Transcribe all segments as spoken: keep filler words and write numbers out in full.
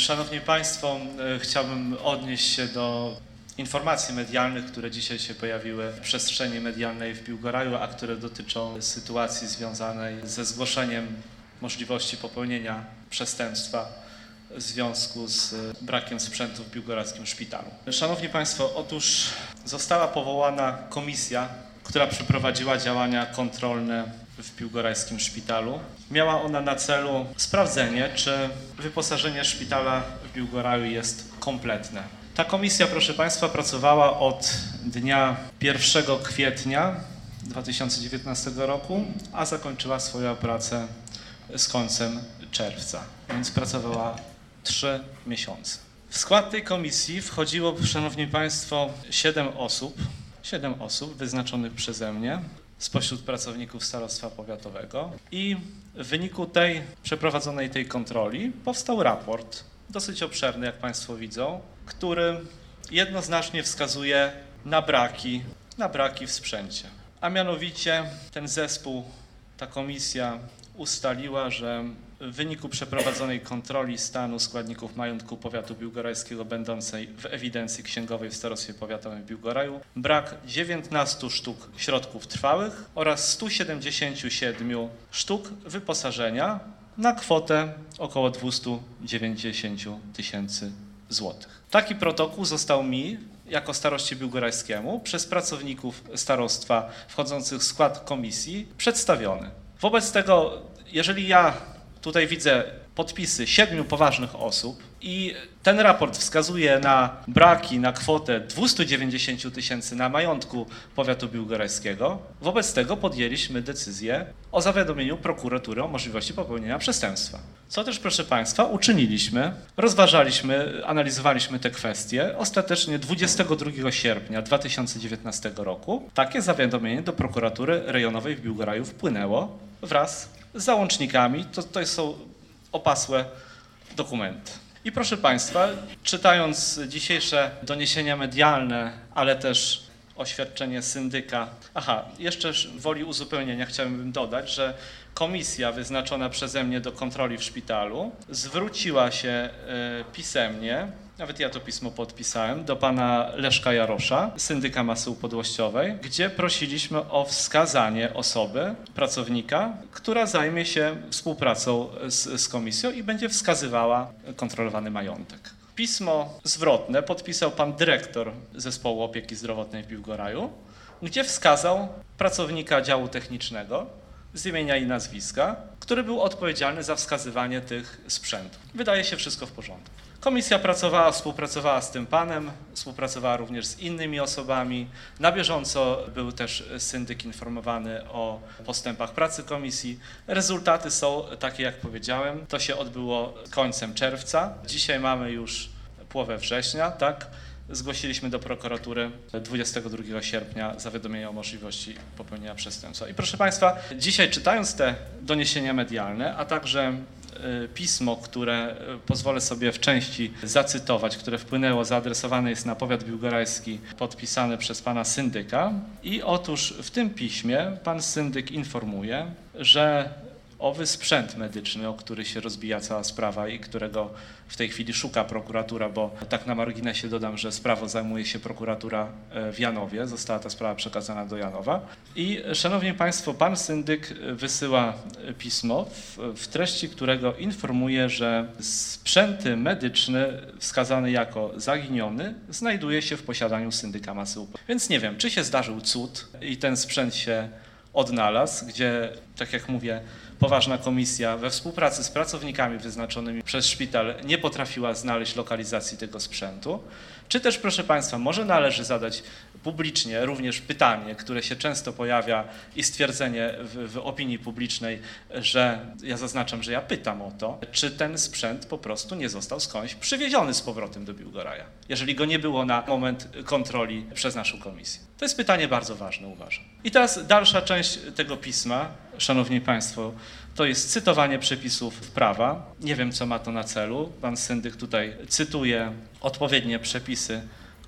Szanowni Państwo, chciałbym odnieść się do informacji medialnych, które dzisiaj się pojawiły w przestrzeni medialnej w Biłgoraju, a które dotyczą sytuacji związanej ze zgłoszeniem możliwości popełnienia przestępstwa w związku z brakiem sprzętu w biłgorajskim szpitalu. Szanowni Państwo, otóż została powołana komisja, która przeprowadziła działania kontrolne w biłgorajskim szpitalu. Miała ona na celu sprawdzenie, czy wyposażenie szpitala w Biłgoraju jest kompletne. Ta komisja, proszę Państwa, pracowała od dnia pierwszego kwietnia dwa tysiące dziewiętnastego roku, a zakończyła swoją pracę z końcem czerwca, więc pracowała trzy miesiące. W skład tej komisji wchodziło, Szanowni Państwo, siedem osób, siedem osób wyznaczonych przeze mnie spośród pracowników Starostwa Powiatowego i w wyniku tej przeprowadzonej tej kontroli powstał raport, dosyć obszerny, jak Państwo widzą, który jednoznacznie wskazuje na braki, na braki w sprzęcie. A mianowicie ten zespół, ta komisja ustaliła, że w wyniku przeprowadzonej kontroli stanu składników majątku powiatu biłgorajskiego będącej w ewidencji księgowej w Starostwie Powiatowym w Biłgoraju brak dziewiętnastu sztuk środków trwałych oraz stu siedemdziesięciu siedmiu sztuk wyposażenia na kwotę około dwustu dziewięćdziesięciu tysięcy złotych. Taki protokół został mi jako staroście biłgorajskiemu przez pracowników starostwa wchodzących w skład komisji przedstawiony. Wobec tego, jeżeli ja tutaj widzę podpisy siedmiu poważnych osób i ten raport wskazuje na braki na kwotę dwustu dziewięćdziesięciu tysięcy na majątku powiatu biłgorajskiego, wobec tego podjęliśmy decyzję o zawiadomieniu prokuratury o możliwości popełnienia przestępstwa. Co też, proszę Państwa, uczyniliśmy, rozważaliśmy, analizowaliśmy te kwestie. Ostatecznie dwudziestego drugiego sierpnia dwa tysiące dziewiętnastego roku takie zawiadomienie do prokuratury rejonowej w Biłgoraju wpłynęło wraz z załącznikami. To, to są opasłe dokumenty. I proszę Państwa, czytając dzisiejsze doniesienia medialne, ale też oświadczenie syndyka, aha, jeszcze woli uzupełnienia chciałbym dodać, że komisja wyznaczona przeze mnie do kontroli w szpitalu zwróciła się pisemnie, nawet ja to pismo podpisałem, do pana Leszka Jarosza, syndyka masy upadłościowej, gdzie prosiliśmy o wskazanie osoby, pracownika, która zajmie się współpracą z, z komisją i będzie wskazywała kontrolowany majątek. Pismo zwrotne podpisał pan dyrektor Zespołu Opieki Zdrowotnej w Biłgoraju, gdzie wskazał pracownika działu technicznego z imienia i nazwiska, który był odpowiedzialny za wskazywanie tych sprzętów. Wydaje się wszystko w porządku. Komisja pracowała, współpracowała z tym panem, współpracowała również z innymi osobami. Na bieżąco był też syndyk informowany o postępach pracy komisji. Rezultaty są takie, jak powiedziałem. To się odbyło końcem czerwca. Dzisiaj mamy już połowę września, tak? Zgłosiliśmy do prokuratury dwudziestego drugiego sierpnia zawiadomienie o możliwości popełnienia przestępstwa. I proszę Państwa, dzisiaj czytając te doniesienia medialne, a także pismo, które pozwolę sobie w części zacytować, które wpłynęło, zaadresowane jest na powiat biłgorajski, podpisane przez pana syndyka. I otóż w tym piśmie pan syndyk informuje, że owy sprzęt medyczny, o który się rozbija cała sprawa i którego w tej chwili szuka prokuratura, bo tak na marginesie dodam, że sprawą zajmuje się prokuratura w Janowie, została ta sprawa przekazana do Janowa. I szanowni Państwo, pan syndyk wysyła pismo, w, w treści którego informuje, że sprzęt medyczny wskazany jako zaginiony znajduje się w posiadaniu syndyka masy upadłościowej. Więc nie wiem, czy się zdarzył cud i ten sprzęt się odnalazł, gdzie, tak jak mówię, poważna komisja we współpracy z pracownikami wyznaczonymi przez szpital nie potrafiła znaleźć lokalizacji tego sprzętu. Czy też, proszę Państwa, może należy zadać publicznie również pytanie, które się często pojawia i stwierdzenie w, w opinii publicznej, że ja zaznaczam, że ja pytam o to, czy ten sprzęt po prostu nie został skądś przywieziony z powrotem do Biłgoraja, jeżeli go nie było na moment kontroli przez naszą komisję. To jest pytanie bardzo ważne, uważam. I teraz dalsza część tego pisma, szanowni Państwo, to jest cytowanie przepisów prawa. Nie wiem, co ma to na celu. Pan syndyk tutaj cytuje odpowiednie przepisy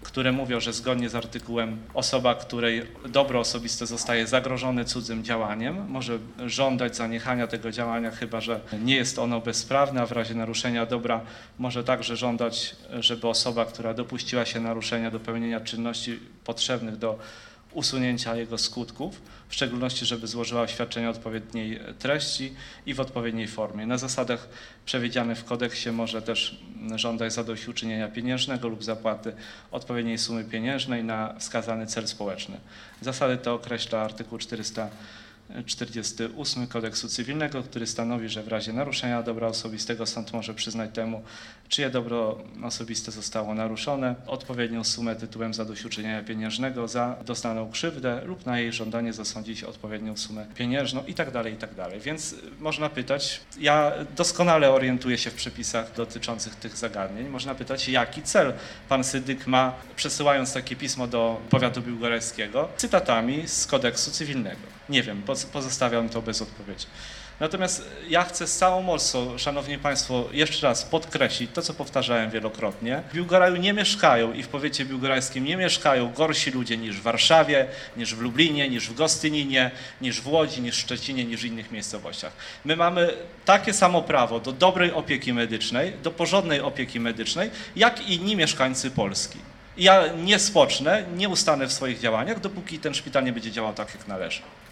które mówią, że zgodnie z artykułem osoba, której dobro osobiste zostaje zagrożone cudzym działaniem, może żądać zaniechania tego działania, chyba że nie jest ono bezprawne, a w razie naruszenia dobra może także żądać, żeby osoba, która dopuściła się naruszenia, dopełnienia czynności potrzebnych do usunięcia jego skutków, w szczególności żeby złożyła oświadczenie odpowiedniej treści i w odpowiedniej formie. Na zasadach przewidzianych w kodeksie może też żądać zadośćuczynienia pieniężnego lub zapłaty odpowiedniej sumy pieniężnej na wskazany cel społeczny. Zasady te określa artykuł czterysta czterdziesty ósmy Kodeksu Cywilnego, który stanowi, że w razie naruszenia dobra osobistego sąd może przyznać temu, czyje dobro osobiste zostało naruszone, odpowiednią sumę tytułem zadośćuczynienia pieniężnego za doznaną krzywdę lub na jej żądanie zasądzić odpowiednią sumę pieniężną i tak dalej, i tak dalej. Więc można pytać, ja doskonale orientuję się w przepisach dotyczących tych zagadnień, można pytać, jaki cel pan syndyk ma, przesyłając takie pismo do powiatu biłgorajskiego, cytatami z Kodeksu Cywilnego. Nie wiem, pozostawiam to bez odpowiedzi. Natomiast ja chcę z całą mocą, szanowni państwo, jeszcze raz podkreślić to, co powtarzałem wielokrotnie. W Biłgoraju nie mieszkają i w powiecie biłgorajskim nie mieszkają gorsi ludzie niż w Warszawie, niż w Lublinie, niż w Gostyninie, niż w Łodzi, niż w Szczecinie, niż w innych miejscowościach. My mamy takie samo prawo do dobrej opieki medycznej, do porządnej opieki medycznej, jak i inni mieszkańcy Polski. I ja nie spocznę, nie ustanę w swoich działaniach, dopóki ten szpital nie będzie działał tak, jak należy.